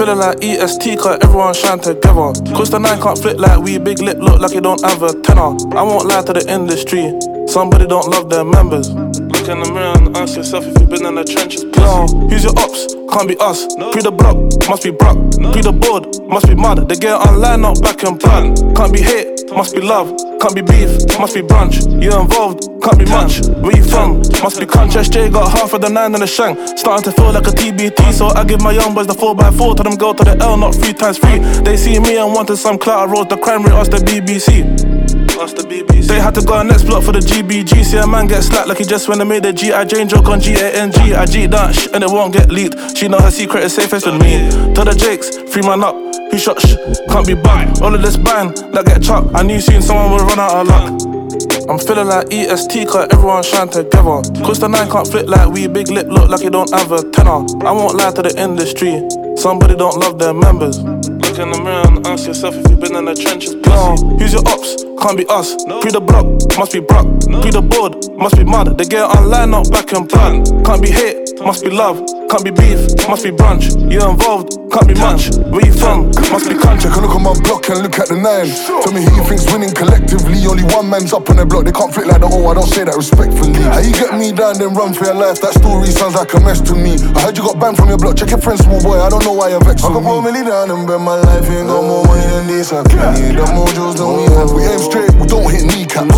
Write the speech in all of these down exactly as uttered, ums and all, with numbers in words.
feeling like E S T cause everyone shine together. Cause the nine can't flip like we, big lip look like you don't have a tenor. I won't lie to the industry, somebody don't love their members. Look in the mirror and ask yourself if you've been in the trenches. Yo, who's your ops? Can't be us. Pre the block, must be Brock. Pre the board, must be mud. They get online, not back and plan. Can't be hate, must be love. Can't be beef, must be brunch. You involved, can't be much. Where you from? Must be crunch. S J got half of the nine in the shank. Starting to feel like a T B T, so I give my young boys the four by four. Tell them go to the L, not three times three. They see me and wanted some clout. I rose the crime rate, ask the B B C. Ask the B B C. They had to go next block for the G B G. See a man get slapped like he just when they made the G I Jane joke on G A N G. I G that sh and it won't get leaked. She know her secret is safest with me. Tell the Jakes, free man up. Who shot sh? Can't be bugged. All of this bang, like get chopped. I knew soon someone would run out of luck. I'm feeling like E S T cause everyone shine together. Cause the nine can't flip like we, big lip look like you don't have a tenor. I won't lie to the industry, somebody don't love their members. Look in the mirror and ask yourself if you've been in the trenches. Yo, who's your ops? Can't be us. Pre the block, must be Brock. Pre the board, must be mud. They get online, not back and plan. Can't be hate, must be love. Can't be beef, must be brunch. You involved, can't be much. Where you from? Must be country. Check a look at my block and look at the nine. Tell me who you think's winning collectively. Only one man's up on the block. They can't fit like the O, I don't say that respectfully. How you get me down then run for your life? That story sounds like a mess to me. I heard you got banned from your block. Check your friend, small boy. I don't know why you're vexed with me. I can put me down and bet my life ain't got more money than this. I can't need the mojos than we have. We aim straight, we don't hit kneecaps.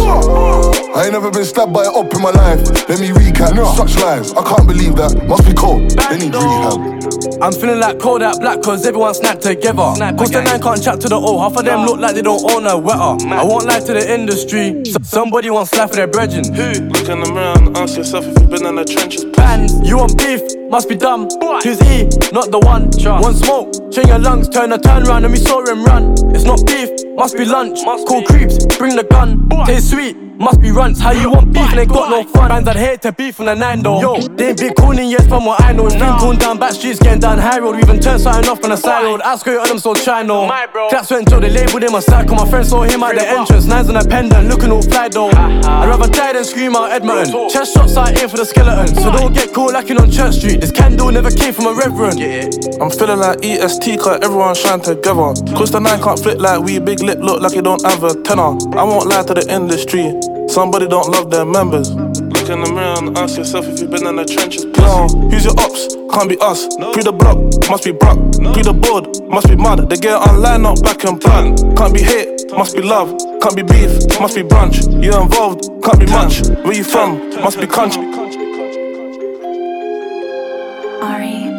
I ain't never been stabbed by a op in my life. Let me recap. Such lies, I can't believe that. Must be cold. They need rehab. I'm feeling like cold out black cause everyone snapped together. Cause the nine can't chat to the O. Half of them look like they don't own a wetter. I won't lie to the industry, S- somebody wants life for their brethren. Who? Look in the mirror and ask yourself if you've been in the trenches. Bands, you want beef, must be dumb. Who's E, not the one. One smoke, chain your lungs, turn a turn round and we saw him run. It's not beef, must be lunch. Call creeps, bring the gun. Taste sweet, must be runts. How you want beef and they got no fun. Bands I'd hate to beef on the nine though. Yo, they ain't big cooning yes from what I know. It's been cooled down back streets, getting down high road. We even turned something off on the side road. I screw on them so try no. Claps went Joe, they labelled him a psycho. My friend saw him at the entrance. Nines on a pendant, looking all fly though. I'd rather die than scream out Edmonton. Chest shots I aim for the skeleton. So don't get caught lacking on Church Street. This candle never came from a reverend. I'm feeling like E S T cause everyone shine together. Cause the nine can't flip like we, big lip look like you don't have a tenor. I won't lie to the industry, somebody don't love their members. Look in the mirror and ask yourself if you've been in the trenches. Yo, who's your ops? Can't be us. Pre the block, must be Brock. Pre the board, must be mud. They get online, not back and plan. Can't be hate, must be love. Can't be beef, must be brunch. You involved, can't be much. Where you from? Must be country. Ari.